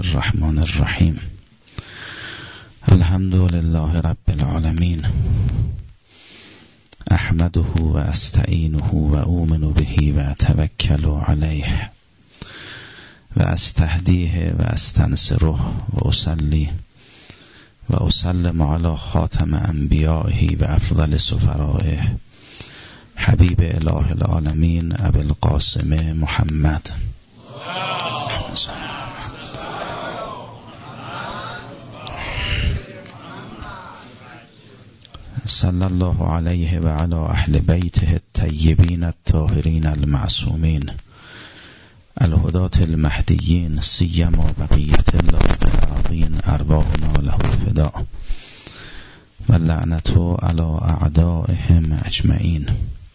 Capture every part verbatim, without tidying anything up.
الرحمن الرحیم. الحمد لله رب العالمین، احمده و استعینه و اؤمن به و اتوکل علیه و استهدیه و استنصره و اصلی و اسلم علی خاتم انبیائه و افضل سفرائه حبیب اله العالمین ابی القاسم محمد صلی الله علیه و علی اهل بیته الطیبین الطاهرین المعصومین الهداة المهدیین سیما بقیت الله فی الارضین ارواحنا له الفداء و لعنة علی اعدائهم اجمعین.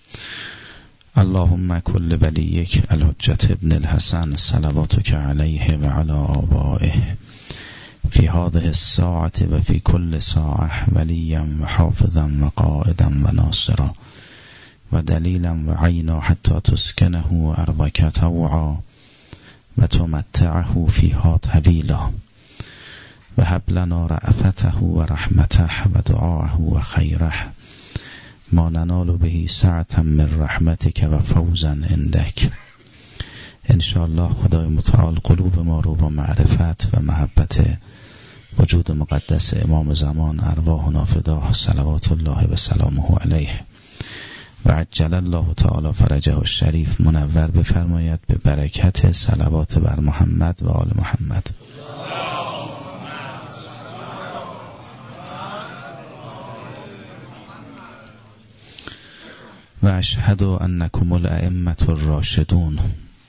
اللهم کل ولیک الحجة ابن الحسن صلواتک علیه و علی آبائه فی هذه الساعة و فی کل ساعة ولیا و حافظا و قائدا و ناصرا و دلیلا و عینا حتی تسکنه ارضک طوعا و تمتعه فیها طویلا و هب لنا رأفته و رحمته و دعاءه و خیره ما ننال به سعة من رحمتک و فوزا عندک. انشاءالله خدای متعال قلوب ما رو با معرفت و محبت وجود مقدس امام زمان ارواحنا فداه صلوات الله و سلامه علیه و عجل الله تعالی فرجه الشریف منور بفرماید به برکت صلوات بر محمد و آل محمد. و اشهد انکم الائمة الراشدون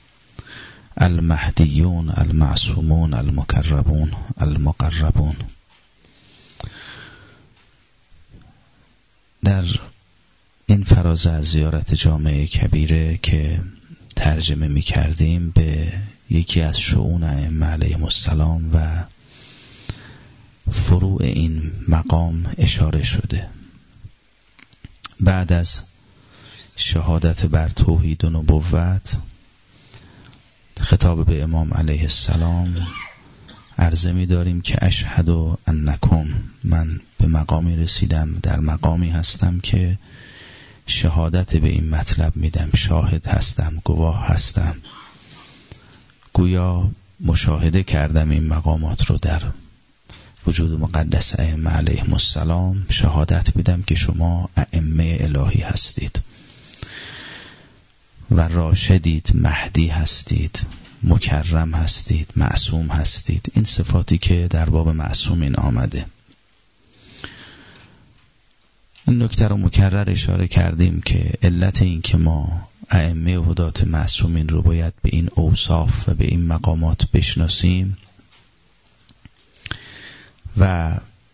المهدیون المعصومون المکرمون المقربون. در این فراز از زیارت جامعه کبیره که ترجمه می کردیم به یکی از شؤون ائمه علیهم السلام و فروع این مقام اشاره شده. بعد از شهادت بر توحید و نبوت خطاب به امام علیه السلام عرضه می داریم که اشهد انکم، من به مقامی رسیدم، در مقامی هستم که شهادت به این مطلب میدم، شاهد هستم، گواه هستم، گویا مشاهده کردم این مقامات رو در وجود مقدس ائمه علیهم السلام، شهادت میدم که شما ائمه الهی هستید و راشدید، مهدی هستید، مکرم هستید، معصوم هستید. این صفاتی که در باب معصومین آمده. این نکته رو مکرر اشاره کردیم که علت این که ما ائمه و هدات معصومین رو باید به این اوصاف و به این مقامات بشناسیم و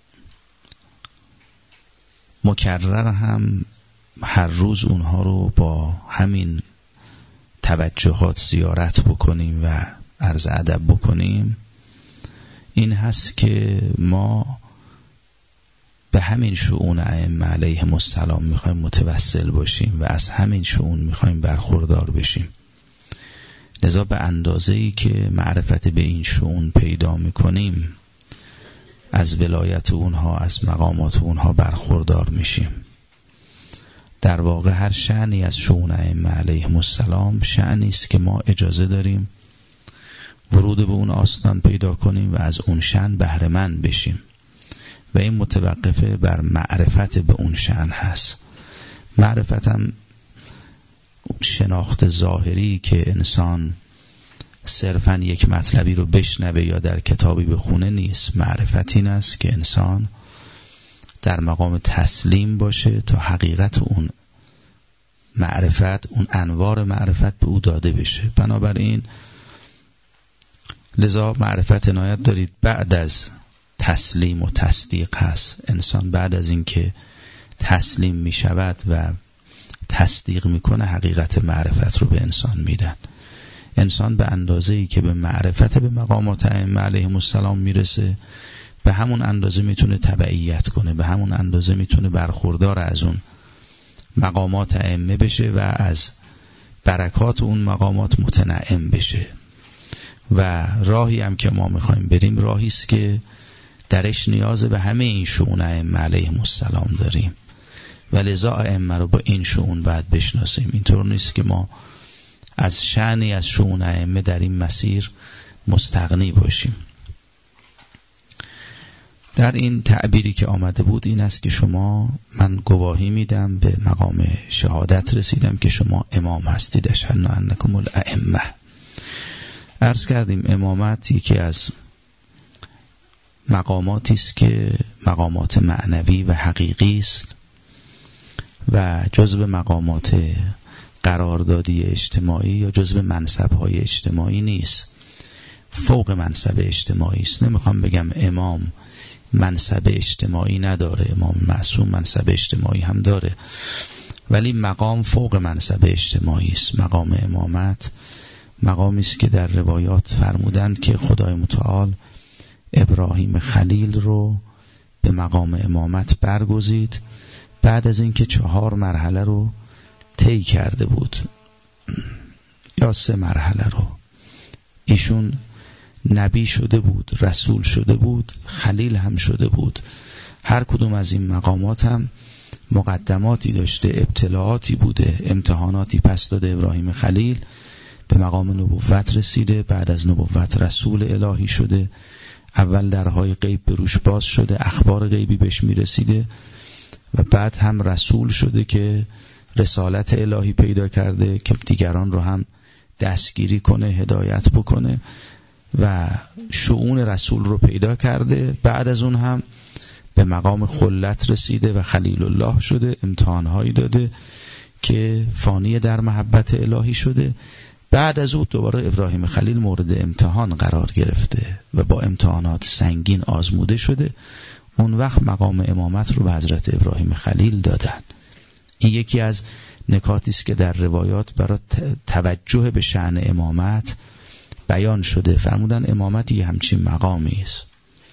مکرر هم هر روز اونها رو با همین توجهات زیارت بکنیم و عرض ادب بکنیم، این هست که ما به همین شؤون ائمه علیهم السلام میخوایم متوسل باشیم و از همین شؤون میخوایم برخوردار بشیم. لذا به اندازه‌ای که معرفت به این شؤون پیدا میکنیم از ولایت اونها، از مقامات اونها برخوردار میشیم. در واقع هر شأنی از شؤون ائمه علیهم السلام شأنی است که ما اجازه داریم ورود به اون آستان پیدا کنیم و از اون شأن بهره مند بشیم و این متوقفه بر معرفت به اون شأن هست. معرفت هم شناخت ظاهری که انسان صرفاً یک مطلبی رو بشنوه یا در کتابی بخونه نیست. معرفت این است که انسان در مقام تسلیم باشه تا حقیقت اون معرفت، اون انوار معرفت به او داده بشه. بنابراین لذا معرفت عنایت دارید بعد از تسلیم و تصدیق هست. انسان بعد از این که تسلیم می شود و تصدیق می کنه حقیقت معرفت رو به انسان میدن. انسان به اندازه‌ای که به معرفت به مقامات ائمه علیهم السلام میرسه به همون اندازه میتونه تبعیت کنه، به همون اندازه میتونه برخوردار از اون مقامات ائمه بشه و از برکات اون مقامات متنعم بشه. و راهی هم که ما میخوایم بریم راهی است که درش نیاز به همه این شؤون ائمه علیهم السلام داریم و لذا ائمه رو با این شؤون باید بشناسیم. اینطور نیست که ما از شأنی از شؤون ائمه در این مسیر مستغنی باشیم. در این تعبیری که آمده بود این است که شما، من گواهی میدم، به مقام شهادت رسیدم که شما امام هستید، اشهد انکم الائمه. عرض کردیم امامت یکی از مقاماتی است که مقامات معنوی و حقیقی است و جزو مقامات قراردادی اجتماعی یا جزو منصب‌های اجتماعی نیست، فوق منصب اجتماعی است. نمیخوام بگم امام منصب اجتماعی نداره، امام معصوم منصب اجتماعی هم داره، ولی مقام فوق منصب اجتماعی است. مقام امامت مقامی است که در روایات فرمودند که خدای متعال ابراهیم خلیل رو به مقام امامت برگزید بعد از اینکه چهار مرحله رو طی کرده بود یا سه مرحله رو. ایشون نبی شده بود، رسول شده بود، خلیل هم شده بود. هر کدوم از این مقامات هم مقدماتی داشته، ابتلاعاتی بوده، امتحاناتی پس داده. ابراهیم خلیل به مقام نبوت رسیده، بعد از نبوت رسول الهی شده، اول درهای غیب به روش باز شده، اخبار غیبی بهش میرسیده و بعد هم رسول شده که رسالت الهی پیدا کرده که دیگران رو هم دستگیری کنه، هدایت بکنه و شؤون رسول رو پیدا کرده. بعد از اون هم به مقام خلت رسیده و خلیل الله شده، امتحانهایی داده که فانی در محبت الهی شده. بعد از اون دوباره ابراهیم خلیل مورد امتحان قرار گرفته و با امتحانات سنگین آزموده شده. اون وقت مقام امامت رو به حضرت ابراهیم خلیل دادن. این یکی از نکاتی است که در روایات برای توجه به شأن امامت بیان شده. فرمودن امامت یه همچین مقامی است.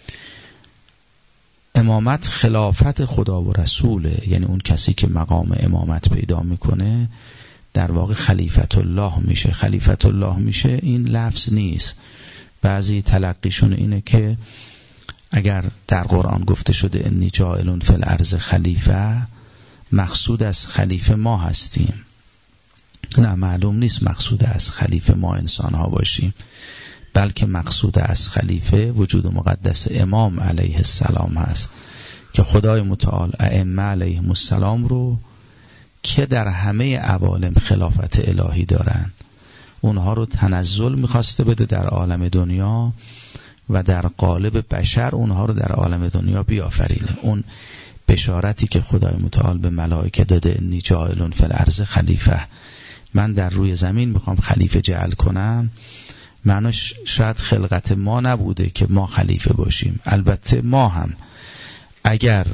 امامت خلافت خدا و رسوله، یعنی اون کسی که مقام امامت پیدا میکنه در واقع خلیفت الله میشه. خلیفت الله میشه این لفظ نیست، بعضی تلقیشون اینه که اگر در قرآن گفته شده انی جاعل فی الارض خلیفه، مقصود از خلیفه ما هستیم. نه، معلوم نیست مقصود از خلیفه ما انسان ها باشیم، بلکه مقصود از خلیفه وجود مقدس امام علیه السلام هست که خدای متعال ائمه علیهم السلام رو که در همه عوالم خلافت الهی دارن، اونها رو تنزل میخواسته بده در عالم دنیا و در قالب بشر اونها رو در عالم دنیا بیافرینه. اون بشارتی که خدای متعال به ملائکه داده انی جاعل فی الارض خلیفه، من در روی زمین میخوام خلیفه جعل کنم، معناش شاید خلقت ما نبوده که ما خلیفه باشیم. البته ما هم اگر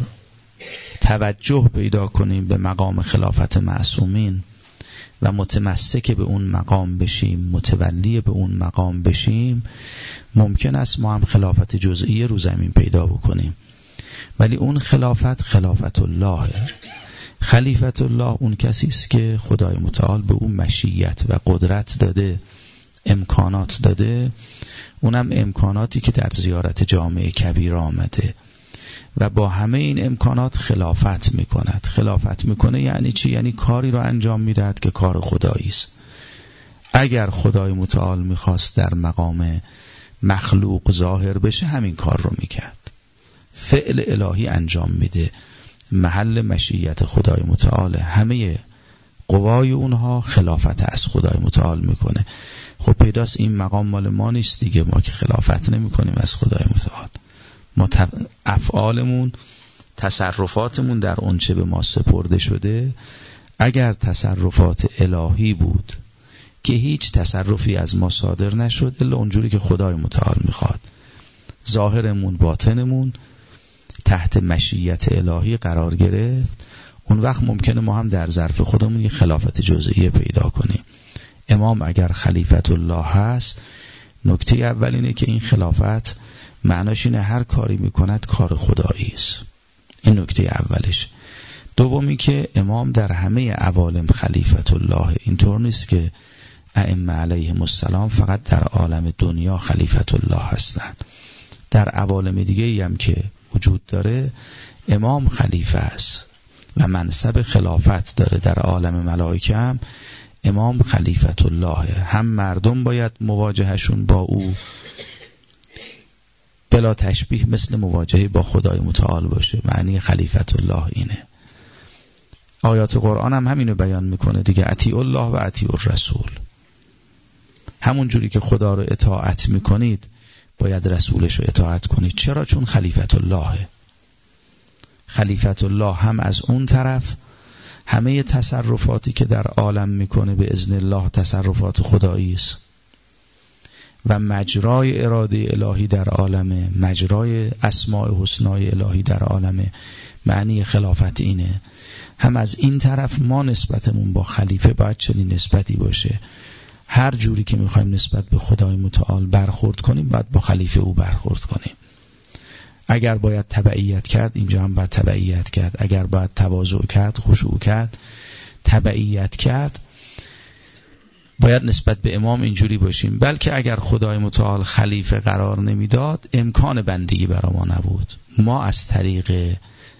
توجه پیدا کنیم به مقام خلافت معصومین و متمسک به اون مقام بشیم، متولی به اون مقام بشیم، ممکن است ما هم خلافت جزئی رو زمین پیدا بکنیم، ولی اون خلافت خلافت الله. خلیفت الله اون کسی است که خدای متعال به اون مشیت و قدرت داده، امکانات داده، اونم امکاناتی که در زیارت جامع کبیر آمده و با همه این امکانات خلافت میکند. خلافت میکنه یعنی چی؟ یعنی کاری رو انجام میدهد که کار خدایی است. اگر خدای متعال میخواست در مقام مخلوق ظاهر بشه همین کار رو میکرد. فعل الهی انجام میده، محل مشیت خدای متعال، همه قوای اونها خلافت از خدای متعال میکنه. خب پیداست این مقام مال ما نیست دیگه، ما که خلافت نمی کنیم از خدای متعال. ما افعالمون، تصرفاتمون در اونچه به ما سپرده شده، اگر تصرفات الهی بود که هیچ تصرفی از ما صادر نشد الا اونجوری که خدای متعال میخواد، ظاهرمون باطنمون تحت مشیت الهی قرار گرفت، اون وقت ممکنه ما هم در ظرف خودمون یه خلافت جزئیه پیدا کنیم. امام اگر خلیفت الله هست، نکته اول اینه که این خلافت معناش اینه هر کاری میکند کار خدایی است. این نکته اولش. دومی که امام در همه عوالم خلیفت الله، اینطور نیست که ائمه علیهم السلام فقط در عالم دنیا خلیفت الله هستند. در عوالم دیگه هم که وجود داره امام خلیفه است و منصب خلافت داره. در عالم ملائکه هم امام خلیفت الله، هم مردم باید مواجهشون با او بلا تشبیه مثل مواجهه با خدای متعال باشه. معنی خلیفت الله اینه. آیات قرآن هم همینو بیان میکنه دیگه، اطیعوا الله و اطیعوا الرسول. همون جوری که خدا رو اطاعت میکنید باید رسولش رو اطاعت کنید. چرا؟ چون خلیفت اللهه. خلیفت الله هم از اون طرف همه تصرفاتی که در عالم میکنه به اذن الله تصرفات خدایی است و مجرای اراده الهی در عالم، مجرای اسماء حسنای الهی در عالم. معنی خلافت اینه. هم از این طرف ما نسبتمون با خلیفه باید چنین نسبتی باشه. هر جوری که میخوایم نسبت به خدای متعال برخورد کنیم باید با خلیفه او برخورد کنیم. اگر باید تبعیت کرد اینجا هم باید تبعیت کرد. اگر باید تواضع کرد، خشوع کرد، تبعیت کرد، باید نسبت به امام اینجوری باشیم. بلکه اگر خدای متعال خلیفه قرار نمیداد امکان بندگی برای ما نبود. ما از طریق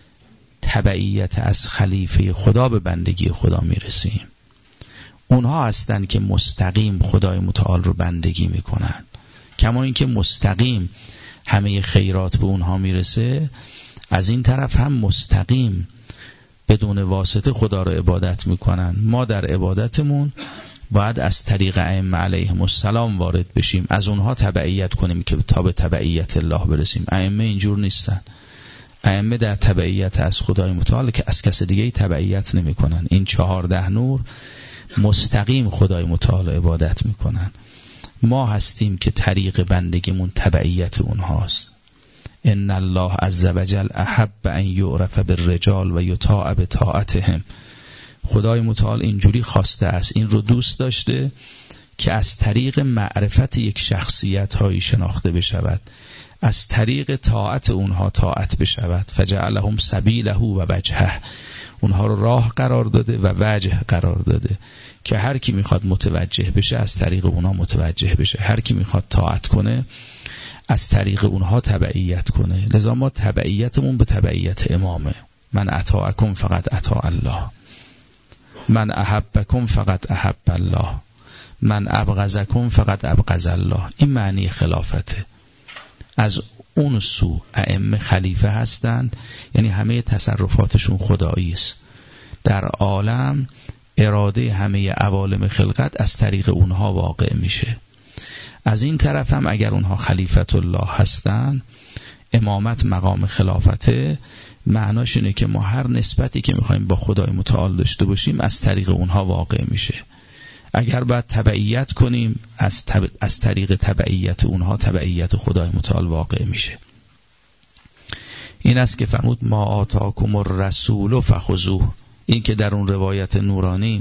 تبعیت از خلیفه خدا به بندگی خدا میرسیم. اونها هستن که مستقیم خدای متعال رو بندگی میکنن. کما اینکه مستقیم همه خیرات به اونها میرسه، از این طرف هم مستقیم بدون واسطه خدا رو عبادت میکنن. ما در عبادتمون باید از طریق ائمه علیهم السلام وارد بشیم، از اونها تبعیت کنیم که تا به تبعیت الله برسیم. ائمه اینجور نیستن. ائمه در تبعیت از خدای متعال که از کس دیگه تبعیت نمیکنن. این چهارده نور مستقیم خدای متعال عبادت میکنن. ما هستیم که طریق بندگیمون تبعیت اونهاست. ان الله عز وجل احب ان یعرف بالرجال و یطاع بطاعتهم. خدای متعال اینجوری خواسته است، این رو دوست داشته که از طریق معرفت یک شخصیت هایی شناخته بشود، از طریق طاعت اونها طاعت بشود. فجعلهم سبیله و وجهه. اونها رو راه قرار داده و وجه قرار داده که هر کی میخواد متوجه بشه از طریق اونها متوجه بشه، هر کی میخواد طاعت کنه از طریق اونها تبعیت کنه. لذا ما تبعیتمون به تبعیت امامه. من اطاعکم فقط اطاع الله، من احبکم فقط احب الله، من ابغضکم فقط ابغض الله. این معنی خلافته. از اون سو ائمه خلیفه هستند، یعنی همه تصرفاتشون خدایی است. در عالم اراده همه عوالم خلقت از طریق اونها واقع میشه. از این طرف هم اگر اونها خلیفت الله هستند، امامت مقام خلافته، معناش اینه که ما هر نسبتی که میخوایم با خدای متعال داشته باشیم از طریق اونها واقع میشه. اگر باید تبعیت کنیم از, تب... از طریق تبعیت اونها تبعیت خدای متعال واقع میشه. این است که فرمود ما آتاکم الرسول فخذوه. این که در اون روایت نورانی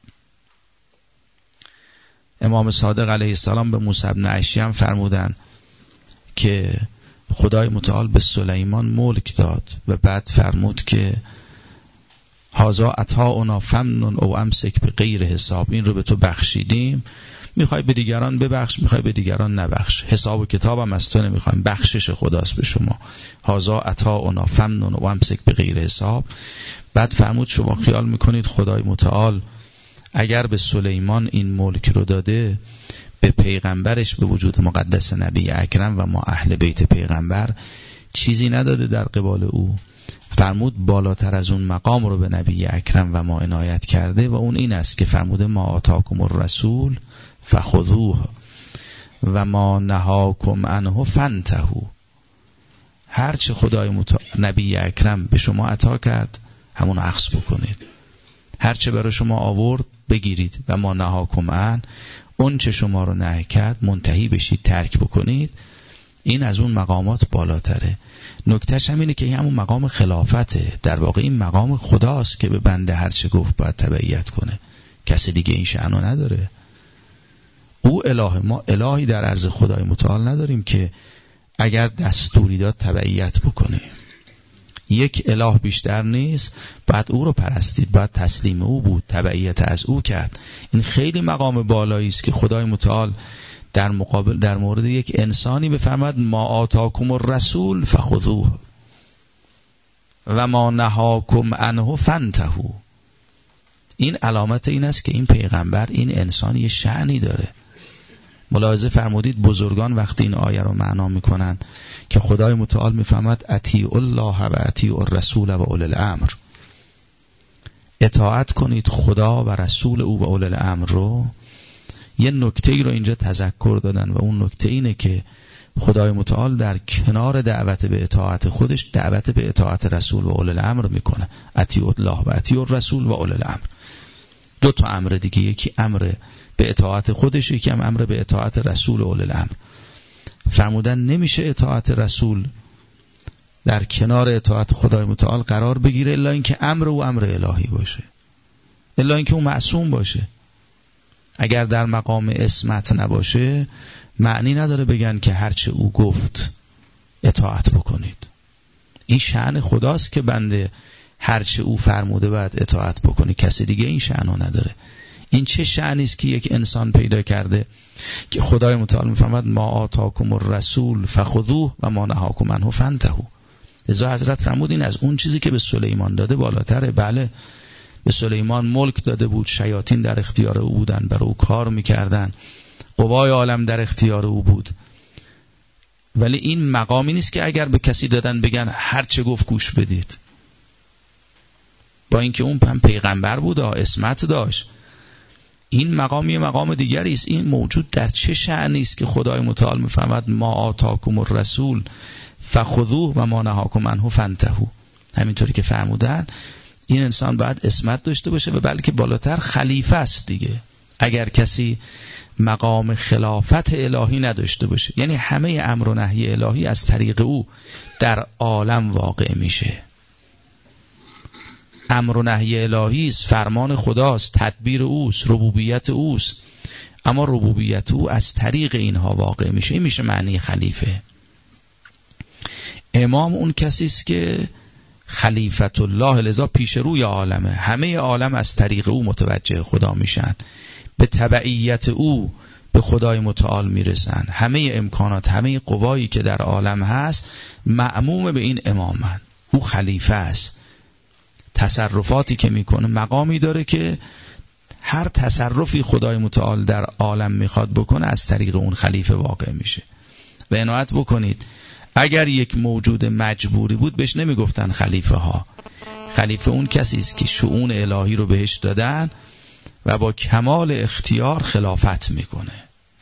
امام صادق علیه السلام به موسی بن اشیم فرمودن که خدای متعال به سلیمان ملک داد و بعد فرمود که هازا عطاؤنا فمنن او امسک به غیر حساب. این رو به تو بخشیدیم، میخوای به دیگران ببخش، میخوای به دیگران نبخش. حساب و کتابم از تو نمیخوایم، بخشش خداست به شما. هازا عطاؤنا فمنن او امسک به غیر حساب. بعد فرمود شما خیال میکنید خدای متعال اگر به سلیمان این ملک رو داده، به پیغمبرش به وجود مقدس نبی اکرم و ما اهل بیت پیغمبر چیزی نداده در قبال او؟ فرمود بالاتر از اون مقام رو به نبی اکرم و ما عنایت کرده و اون این است که فرموده ما آتاکم الرسول فخذوه و ما نهاکم عنه فانتهوا. هرچه خدای مت... نبی اکرم به شما عطا کرد همون اخذ بکنید، هرچه برای شما آورد بگیرید و ما نهاکم عنه، اون چه شما رو نهی کرد منتهی بشید، ترک بکنید. این از اون مقامات بالاتره. نکتهش هم اینه که این همون مقام خلافته. در واقع این مقام خداست که به بنده هرچه گفت باید تبعیت کنه، کسی دیگه این شأنو نداره. او اله، ما الهی در عرض خدای متعال نداریم که اگر دستوری داد تبعیت بکنه. یک اله بیشتر نیست، بعد او رو پرستید، بعد تسلیم او بود، تبعیت از او کرد. این خیلی مقام بالایی است که خدای متعال در مقابل در مورد یک انسانی بفرماد ما آتاکم الرسول فخذوه و ما نهاکم عنه فانتهوا. این علامت این است که این پیغمبر، این انسان یه شأنی داره. ملاحظه فرمودید بزرگان وقتی این آیه رو معنا میکنن که خدای متعال میفهمد اطیعوا الله و اطیعوا الرسول و اولی الامر، اطاعت کنید خدا و رسول او و اولی الامر رو. یه نکته ای رو اینجا تذکر دادن و اون نکته اینه که خدای متعال در کنار دعوت به اطاعت خودش دعوت به اطاعت رسول و اولی الامر میکنه. اطیعوا الله و اطیعوا الرسول و اولی الامر. دو تا امر دیگه، یکی امر به اطاعت خودش، یکی هم امر به اطاعت رسول و اولی الامر. فرمودن نمیشه اطاعت رسول در کنار اطاعت خدای متعال قرار بگیره الا اینکه امر و امر الهی باشه، الا اینکه اون معصوم باشه. اگر در مقام عصمت نباشه معنی نداره بگن که هرچه او گفت اطاعت بکنید. این شأن خداست که بنده هرچه او فرموده باید اطاعت بکنی، کسی دیگه این شأنو نداره. این چه شأنی است که یک انسان پیدا کرده که خدای متعال میفرماد ما آتاکم الرسول فخذوه و ما نهاکم عنه فانتهوا. لذا حضرت فرمود این از اون چیزی که به سلیمان داده بالاتره. بله به سلیمان ملک داده بود، شیاطین در اختیار او بودن، برای او کار میکردن، قوای عالم در اختیار او بود، ولی این مقامی نیست که اگر به کسی دادن بگن هر چه گفت گوش بدید. با اینکه اون هم پیغمبر بود، عصمت داشت، این مقام یه مقام دیگری است. این موجود در چه شأنی است که خدای متعال میفرماد ما آتاکم الرسول فخذوه و ما نهاکم عنه فانتهوا. همینطوری که فرمودن این انسان باید عصمت داشته باشه و بلکه بالاتر خلیفه است دیگه. اگر کسی مقام خلافت الهی نداشته باشه، یعنی همه امر و نهی الهی از طریق او در عالم واقع میشه. امر و نهی الهی است، فرمان خداست، تدبیر اوست، ربوبیت اوست، اما ربوبیت او از طریق اینها واقع میشه. این میشه معنی خلیفه. امام اون کسی است که خلیفت الله، لذا پیش روی عالمه، همه عالم از طریق او متوجه خدا میشن، به تبعیت او به خدای متعال میرسن. همه امکانات، همه قوایی که در عالم هست مأموم به این امامن. او خلیفه است، تصرفاتی که میکنه مقامی داره که هر تصرفی خدای متعال در عالم میخواد بکنه از طریق اون خلیفه واقع میشه. و عنایت بکنید اگر یک موجود مجبوری بود بهش نمیگفتن خلیفه ها. خلیفه اون کسی است که شؤون الهی رو بهش دادن و با کمال اختیار خلافت میکنه.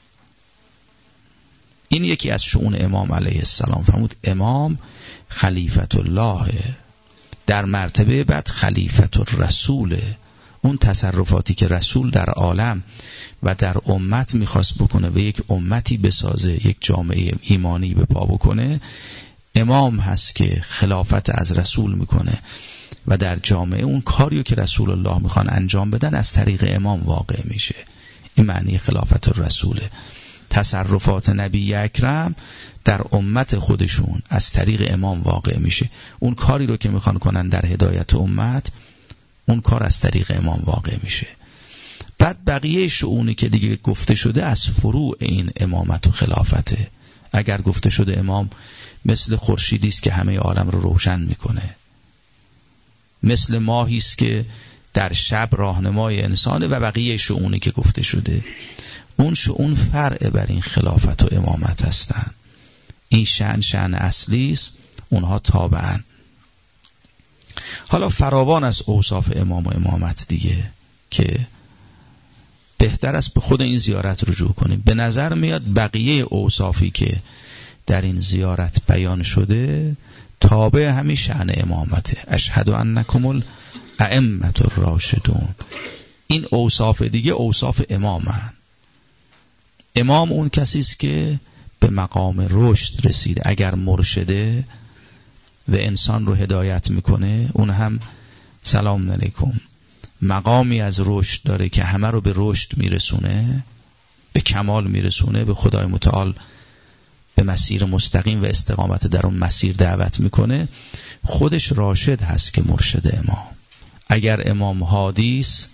این یکی از شؤون امام علیه السلام. فرمود امام خلیفت الله، در مرتبه بعد خلیفت الرسول. اون تصرفاتی که رسول در عالم و در امت میخواست بکنه و یک امتی بسازه، یک جامعه ایمانی به پا بکنه، امام هست که خلافت از رسول میکنه و در جامعه اون کاریو که رسول الله میخوان انجام بدن از طریق امام واقع میشه. این معنی خلافت الرسوله. تصرفات نبی اکرم در امت خودشون از طریق امام واقع میشه. اون کاری رو که میخوان کنن در هدایت امت، اون کار از طریق امام واقع میشه. بعد بقیه شؤونی که دیگه گفته شده از فروع این امامت و خلافته. اگر گفته شده امام مثل خورشیدی است که همه عالم رو روشن میکنه، مثل ماهی است که در شب راهنمای انسانه، و بقیه شؤونی که گفته شده اون شؤون فرع بر این خلافت و امامت هستن. این شأن شأن اصلی است، اونها تابعن. حالا فراوان از اوصاف امام و امامت دیگه که بهتر است به خود این زیارت رجوع کنیم. به نظر میاد بقیه اوصافی که در این زیارت بیان شده تابع همین شأن امامته. اشهد انکم الائمة الراشدون. این اوصاف دیگه اوصاف امامن. امام اون کسی است که به مقام رشد رسیده. اگر مرشده و انسان رو هدایت میکنه، اون هم سلام علیکم مقامی از رشد داره که همه رو به رشد میرسونه، به کمال میرسونه، به خدای متعال به به مسیر مستقیم و استقامت در اون مسیر دعوت میکنه، خودش راشد هست که مرشد امام. اگر امام هادیس،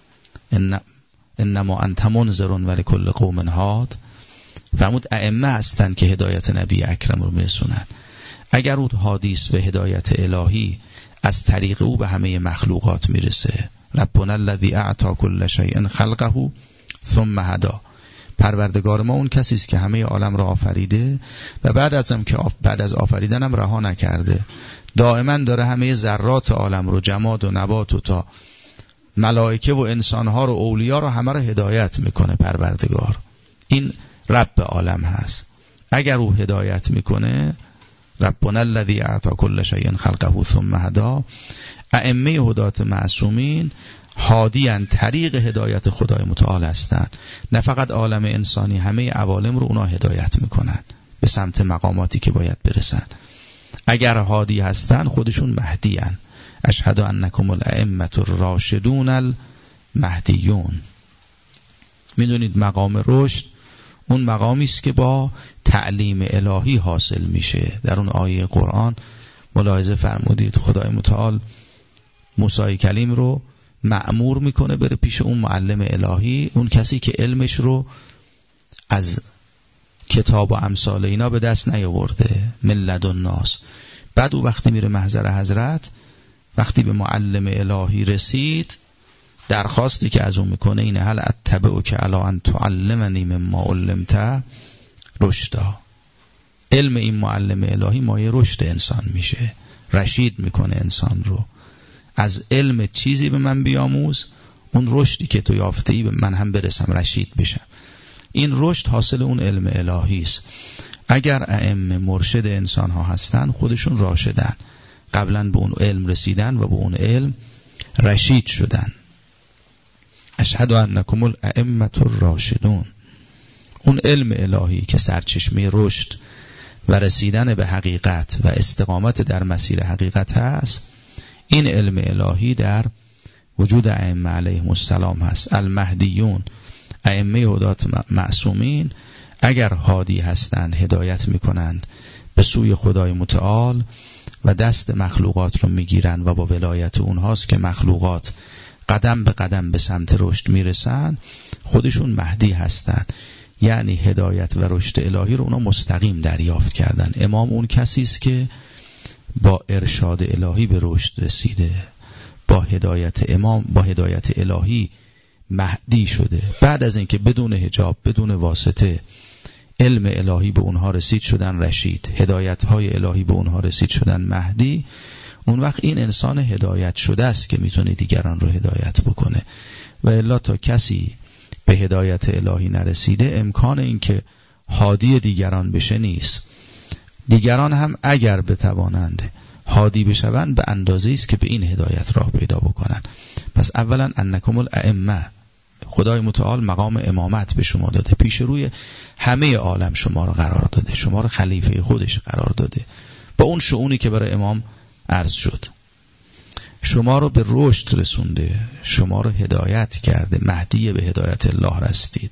ان انما انت منذر ولکل قوم هاد، فرمود ائمه هستن که هدایت نبی اکرم رو میرسونن. اگر اون حادیث به هدایت الهی از طریق او به همه مخلوقات میرسه، ربنا الذی اعطی کل شیء خلقه ثم هدی، پروردگار ما اون کسی است که همه عالم را آفریده و بعد ازم که بعد از آفریدن هم رها نکرده، دائما داره همه ذرات عالم رو، جماد و نبات و تا ملائکه و انسانها رو، اولیا رو، همه رو هدایت میکنه پروردگار. این رب عالم هست. اگر او هدایت میکنه، ربنا الذی اعطی کل شیء خلقه ثم هدی، ائمه هدات معصومین هادیان، طریق هدایت خدای متعال هستند. نه فقط عالم انسانی، همه عوالم رو اونا هدایت میکنن به سمت مقاماتی که باید برسن. اگر هادی هستن خودشون مهدی ان. اشهد انکم الائمه الراشدون المهدیون. میدونید مقام رشد اون مقامی است که با تعلیم الهی حاصل میشه. در اون آیه قرآن ملاحظه فرمودید خدای متعال موسی کلیم رو مأمور میکنه بره پیش اون معلم الهی، اون کسی که علمش رو از کتاب و امثال اینا به دست نیاورده، من لدن ناس. بعد او وقتی میره محضر حضرت، وقتی به معلم الهی رسید، درخواستی که از اون میکنه اینه هل اتبعک علی ان تعلمنی مما علمت رشدا. علم این معلم الهی مایه رشد انسان میشه، رشید میکنه انسان رو. از علم چیزی به من بیاموز، اون رشدی که تو یافته‌ای به من هم برسم، رشید بشم. این رشد حاصل اون علم الهی است. اگر ائمه مرشد انسان ها هستن، خودشون راشدن، قبلا به اون علم رسیدن و به اون علم رشید شدن. اشهد انکم الائمه الراشدون. اون علم الهی که سرچشمه رشد و رسیدن به حقیقت و استقامت در مسیر حقیقت هست، این علم الهی در وجود ائمه علیهم السلام هست. المهدیون، ائمه هدات معصومین، اگر هادی هستند هدایت میکنند به سوی خدای متعال و دست مخلوقات رو میگیرن و با ولایت اونهاست که مخلوقات قدم به قدم به سمت رشد میرسن. خودشون مهدی هستند، یعنی هدایت و رشد الهی رو اونا مستقیم دریافت کردن. امام اون کسی است که با ارشاد الهی به رشد رسیده، با هدایت امام، با هدایت الهی مهدی شده. بعد از اینکه بدون حجاب، بدون واسطه علم الهی به اونها رسید، شدن رشید، هدایت های الهی به اونها رسید، شدن مهدی. اون وقت این انسان هدایت شده است که میتونه دیگران رو هدایت بکنه. و الا تا کسی به هدایت الهی نرسیده، امکان این که هادی دیگران بشه نیست. دیگران هم اگر بتوانند هادی بشوند، به اندازه است که به این هدایت راه پیدا بکنن. پس اولا انکم الائمه، خدای متعال مقام امامت به شما داده، پیش روی همه عالم شما رو قرار داده، شما رو خلیفه خودش قرار داده، با اون شؤونی که برای امام عرض شد، شما رو به رشد رسونده، شما رو هدایت کرده، مهدی به هدایت الله رسیدید.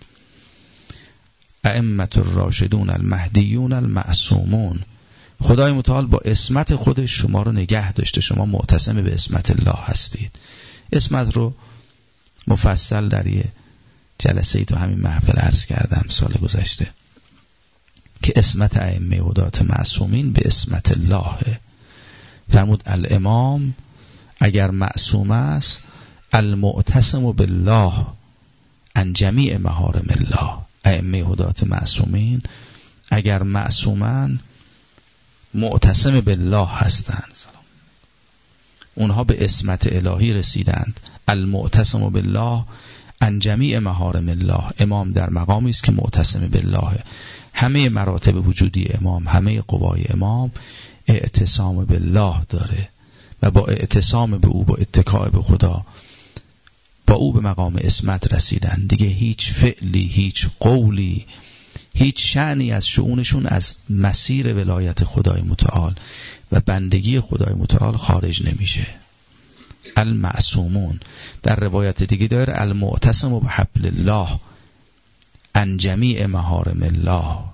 ائمه الراشدون المهدیون المعصومون، خدای متعال با اسمت خودش شما رو نگه داشته، شما معتصم به اسمت الله هستید. اسمت رو مفصل در یه جلسه ای تو همین محفل عرض کردم سال گذشته که اسمت ائمه هدات معصومین به اسمت الله. فرمود الامام اگر معصوم است، المعتصم بالله عن جمیع محارم الله. ائمه هدات معصومین اگر معصومن، معتصم بالله هستند، اونها به اسمت الهی رسیدند. المعتصم بالله عن جمیع محارم الله. امام در مقامی است که معتصم بالله. همه مراتب وجودی امام، همه قوای امام اعتصام بالله داره و با اعتصام به او، با اتکاء به خدا، با او به مقام اسمت رسیدن. دیگه هیچ فعلی، هیچ قولی، هیچ شأنی از شؤونشون از مسیر ولایت خدای متعال و بندگی خدای متعال خارج نمیشه. المعصومون در روایت دیگه داره المعتصم بحبل الله عن جمیع محارم الله.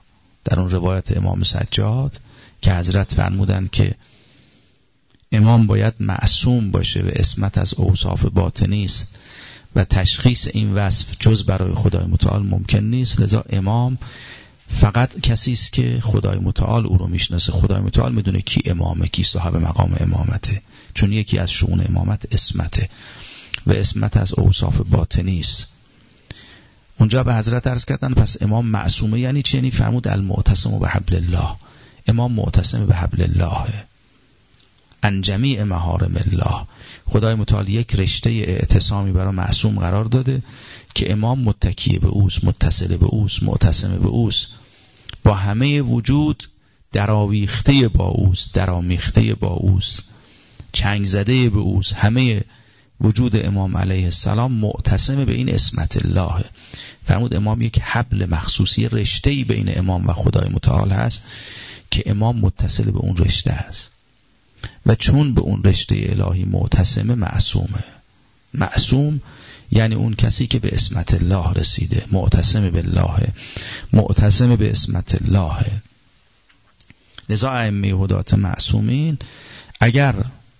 در اون روایت امام سجاد که حضرت فرمودن که امام باید معصوم باشه و عصمت از اوصاف باطنی است و تشخیص این وصف جز برای خدای متعال ممکن نیست، لذا امام فقط کسی است که خدای متعال او رو میشناسه. خدای متعال میدونه کی امامه، کی صاحب مقام امامته، چون یکی از شؤون امامت عصمته و عصمت از اوصاف باطنی است. اونجا به حضرت عرض کردن پس امام معصومه یعنی چی؟ یعنی فرمود المعتصم بحبل الله، امام معتصم به حبل الله عن جمیع محارم الله. خدای متعال یک رشته اعتصامی برای معصوم قرار داده که امام متکی به اوست، متصل به اوست، معتصم به اوست، با همه وجود درآویخته با اوست، درآمیخته با اوست، چنگ زده به اوست. همه وجود امام علیه السلام معتصم به این عصمت الله. فرمود امام یک حبل مخصوصی، رشته‌ای بین امام و خدای متعال هست که امام متصل به اون رشته است و چون به اون رشته الهی معتصمه معصومه. معصوم یعنی اون کسی که به عصمت الله رسیده، معتصم بالله، معتصم به عصمت الله. لذا ائمه هدات معصومین اگر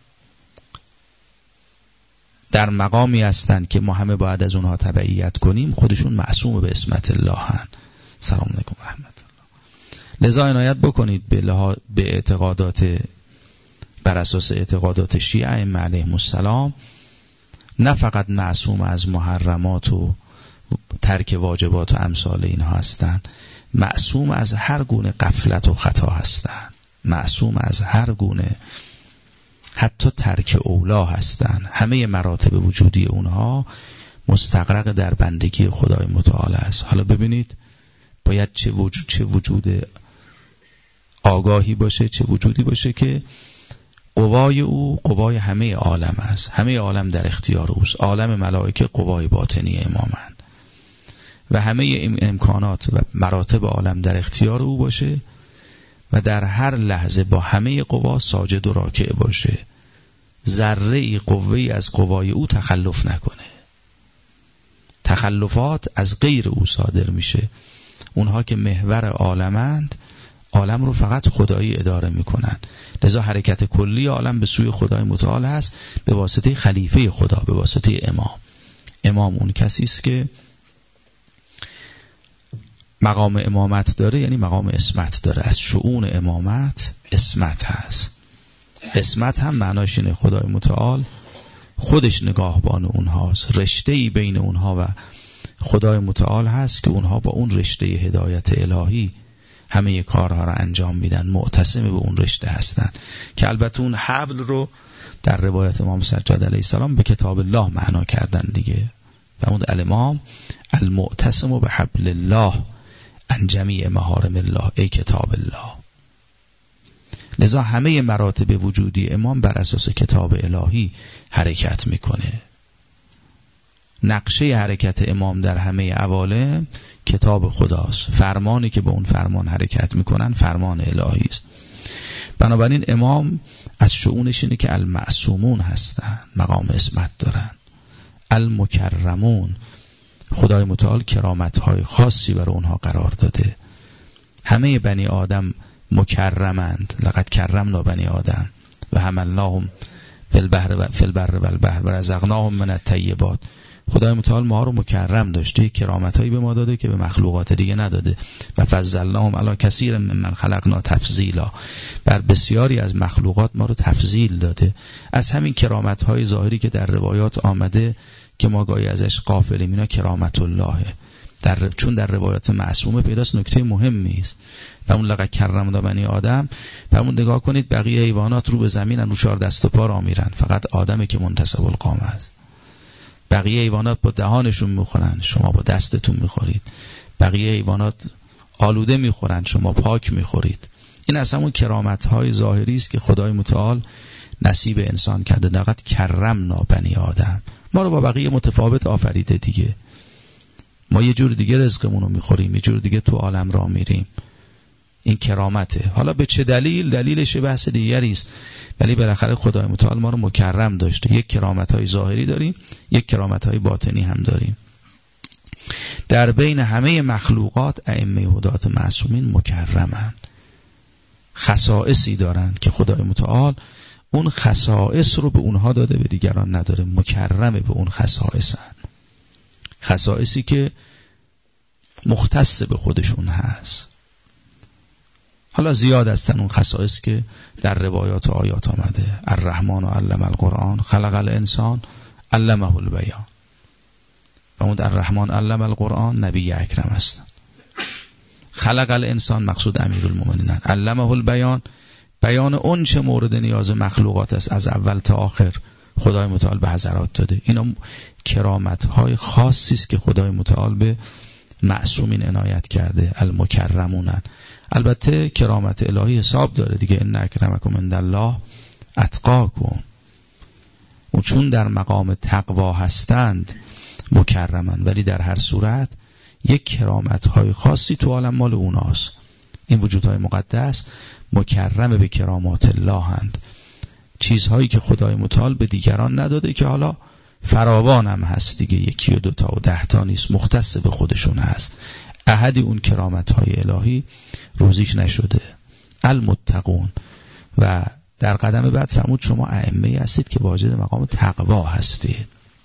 در مقامی هستند که ما همه باید از اونها تبعیت کنیم، خودشون معصوم به عصمت الله هستند. سلام علیکم و رحمت الله. لذا عنایت بکنید به, لحاظ به اعتقادات بر اساس اعتقادات شیعه ائمه علیهم السلام، نه فقط معصوم از محرمات و ترک واجبات و امثال اینها هستند، معصوم از هر گونه غفلت و خطا هستند، معصوم از هر گونه حتی ترک اولا هستند. همه مراتب وجودی اونها مستغرق در بندگی خدای متعال است. حالا ببینید باید چه وجود چه وجود آگاهی باشه، چه وجودی باشه که قوای او قوای همه عالم است، همه عالم در اختیار اوست. عالم ملائکه قوای باطنی امامند و همه امکانات و مراتب عالم در اختیار او باشه و در هر لحظه با همه قوا ساجد و راکع باشه، ذره قوی از قوای او تخلف نکنه. تخلفات از غیر او صادر میشه. اونها که محور عالمند، عالم رو فقط خدایی اداره میکنن. لذا حرکت کلی عالم به سوی خدای متعال هست به واسطه خلیفه خدا، به واسطه امام. امام اون کسی است که مقام امامت داره، یعنی مقام عصمت داره. از شؤون امامت عصمت هست. عصمت هم معناش اینه خدای متعال خودش نگاهبان اونهاست، رشته‌ای بین اونها و خدای متعال هست که اونها با اون رشته هدایت الهی همه کارها را انجام میدن، معتصم به اون رشته هستن که البته اون حبل رو در روایت امام سجاد علیه السلام به کتاب الله معنا کردن دیگه. فرمود الامام المعتصم به حبل الله عن جمیع محارم الله، ای کتاب الله. لذا همه مراتب وجودی امام بر اساس کتاب الهی حرکت میکنه. نقشه حرکت امام در همه عوالم کتاب خداست. فرمانی که به اون فرمان حرکت میکنن فرمان الهی است. بنابراین امام از شؤونش اینه که المعصومون هستن، مقام عصمت دارن. المکرمون، خدای متعال کرامت‌های خاصی برای اونها قرار داده. همه بنی آدم مکرمند. لقد کرمنا بنی آدم و حملناهم فی البحر و فی البر و البحر و رزقناهم من الطیبات. خدای متعال ما رو مکرم داشته، کرامت‌هایی به ما داده که به مخلوقات دیگه نداده. و فضلناهم علی کثیر ممن خلقنا تفضیلا، بر بسیاری از مخلوقات ما رو تفضیل داده. از همین کرامت‌های ظاهری که در روایات آمده که ما گاهی ازش غافلیم، اینا کرامت اللهه. در چون در روایات معصومه پیداست نکته مهمی است. و اون لقد کرمنا بنی آدم، فرمود نگاه کنید بقیه حیوانات رو به زمینن، رو چهار دست و پا را میرن، فقط آدمه که منتصب القامه است. بقیه حیوانات با دهانشون میخورن، شما با دستتون میخورید. بقیه حیوانات آلوده میخورن، شما پاک میخورید. این از همون کرامت‌های ظاهری است که خدای متعال نصیب انسان کرده. لقد کرمنا بنی آدم، ما رو با بقیه متفاوت آفریده دیگه. ما یه جور دیگه رزقمون رو میخوریم، یه جور دیگه تو عالم را میریم. این کرامته. حالا به چه دلیل؟ دلیلش بحث دیگری است، ولی بالاخره خدای متعال ما رو مکرم داشته. یک کرامت‌های ظاهری داریم، یک کرامت‌های باطنی هم داریم. در بین همه مخلوقات ائمه هدات معصومین مکرمند، خصائصی دارند که خدای متعال اون خصائص رو به اونها داده، به دیگران نداره. مکرمه به اون خصائصن، خصائصی که مختص به خودشون هست. حالا زیاد هستن اون خصائص که در روایات و آیات آمده. الرحمن علم القرآن خلق الانسان علمه البیان. و اون الرحمن علم القرآن نبی اکرم هستن. خلق الانسان مقصود امیرالمومنین، علمه البیان بیان اون چه مورد نیاز مخلوقات است از اول تا آخر خدای متعال به حضرات داده. اینا کرامت‌های خاصی است که خدای متعال به معصومین عنایت کرده، المکرمونن. البته کرامت الهی حساب داره دیگه، ان اکرمکم عندالله اتقاکم. و چون در مقام تقوا هستند مکرمن، ولی در هر صورت یک کرامت‌های خاصی تو عالم مال اوناست. این وجودهای مقدس مکرم به کرامات الله هند، چیزهایی که خدای متعال به دیگران نداده که حالا فراوان هم هست دیگه، یکی و دوتا و ده تا نیست، مختص به خودشون هست. احدی اون کرامت‌های الهی روزیش نشده. المتقون. و در قدم بعد فرمود شما ائمه هستید که واجد مقام تقوا هستید.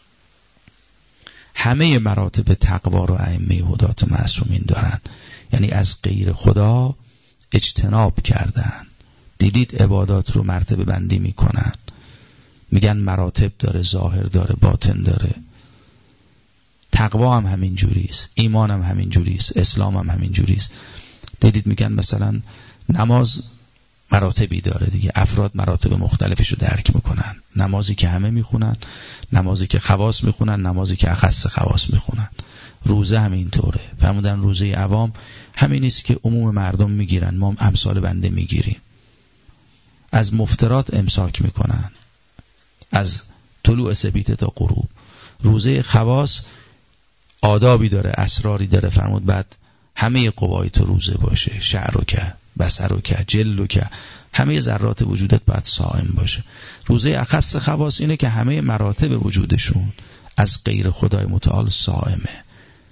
همه مراتب تقوا رو ائمه هدات معصومین دارن، یعنی از غیر خدا اجتناب کردن. دیدید عبادات رو مرتبه بندی میکنن، میگن مراتب داره، ظاهر داره، باطن داره. تقوا هم همین جوریست، ایمان هم همین جوریست، اسلام هم همین جوریست. دیدید میگن مثلا نماز مراتبی داره دیگه، افراد مراتب مختلفش رو درک میکنن. نمازی که همه میخونن، نمازی که خواص میخونن، نمازی که اخص خواص میخونن. روزه همین طوره. فرمودن روزه عوام همین است که عموم مردم میگیرن، ما امثال بنده میگیریم. از مفترات امساک میکنن، از طلوع سبیت تا غروب. روزه خواص آدابی داره، اسراری داره. فرمود بعد همه قوای تو روزه باشه، شعر و که، بصر و که، جل و که، همه ذرات وجودت باید صائم باشه. روزه اخص خواص اینه که همه مراتب وجودشون از غیر خدای متعال صائمه،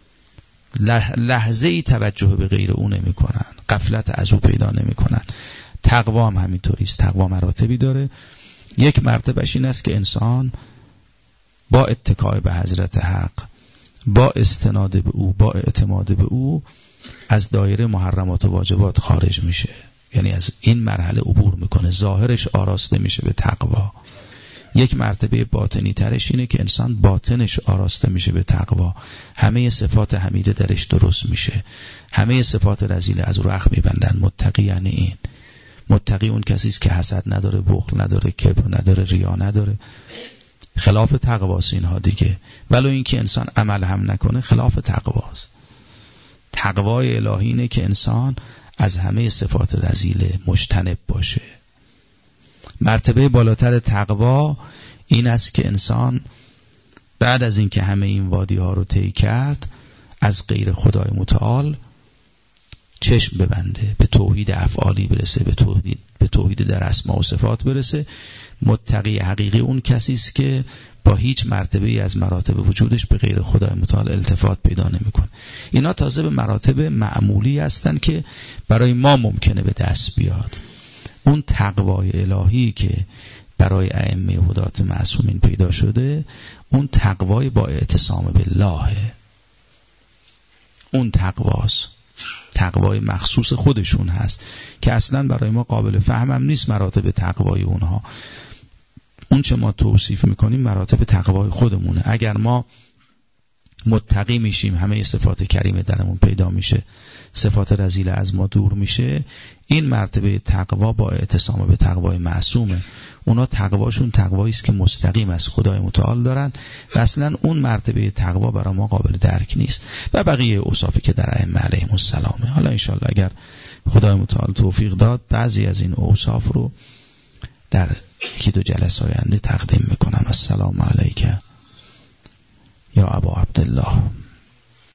لحظه ای توجه به غیر او نمی کنن، غفلت از او پیدا نمی کنن. تقوا هم همینطوریست. تقوا مراتبی داره. یک مرتبهش این است که انسان با اتکای به حضرت حق، با استناد به او، با اعتماد به او از دایره محرمات و واجبات خارج میشه، یعنی از این مرحله عبور میکنه، ظاهرش آراسته میشه به تقوا. یک مرتبه باطنی ترش اینه که انسان باطنش آراسته میشه به تقوا، همه صفات حمیده درش درست میشه، همه صفات رذیله از رخ میبندن. متقی یعنی این. متقی اون کسی است که حسد نداره، بخل نداره، کبر نداره، ریا نداره. خلاف تقواست اینها دیگه. ولو این که انسان عمل هم نکنه خلاف تقواست. تقوای الهی اینه که انسان از همه صفات رذیله مجتنب باشه. مرتبه بالاتر تقوا این است که انسان بعد از اینکه همه این وادی ها رو طی کرد از غیر خدای متعال چشم ببنده، به توحید افعالی برسه، به توحید به توحید در اسما و صفات برسه. متقی حقیقی اون کسی است که با هیچ مرتبه از مراتب وجودش به غیر خدای متعال التفات پیدا نمیکنه. اینا تازه به مراتب معمولی هستن که برای ما ممکنه به دست بیاد. اون تقوای الهی که برای ائمه هدات معصومین پیدا شده، اون تقوای با اعتصام بالله، اون تقواست، تقوای مخصوص خودشون هست که اصلا برای ما قابل فهمم نیست مراتب تقوای اونها. اون چه ما توصیف میکنیم مراتب تقوای خودمونه. اگر ما متقی میشیم همه صفات کریمه درمون پیدا میشه، صفات رذیله از ما دور میشه. این مرتبه تقوا با اعتصام به تقوای معصومه. اونا تقواشون تقوایی است که مستقیم از خدای متعال دارن و اصلا اون مرتبه تقوا برای ما قابل درک نیست. و بقیه اوصافی که در ائمه علیهم السلامه. حالا انشالله اگر خدای متعال توفیق داد بعضی از این اوصاف رو در یکی دو جلسه آینده تقدیم میکنم. السلام علیک یا ابا عبدالله.